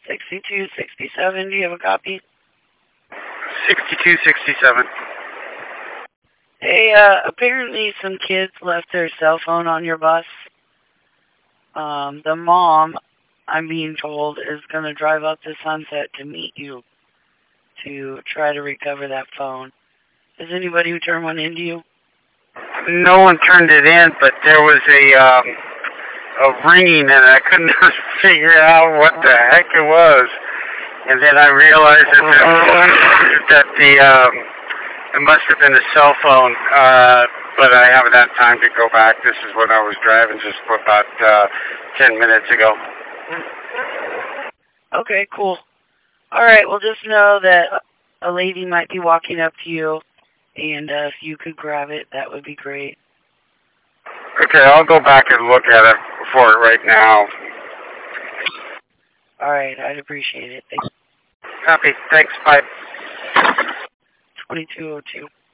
6267, do you have a copy? 6267. Hey, apparently some kids left their cell phone on your bus. The mom, I'm being told, is going to drive up to Sunset to meet you to try to recover that phone. Is anybody who turned one into you? No one turned it in, but there was a ringing, and I couldn't figure out what the heck it was. And then I realized that it must have been a cell phone, but I haven't had time to go back. This is what I was driving just for about 10 minutes ago. Okay, cool. All right, well, just know that a lady might be walking up to you, and if you could grab it, that would be great. Okay, I'll go back and look at it for it right now. All right, I'd appreciate it. Thanks. Copy. Thanks. Bye. 2202.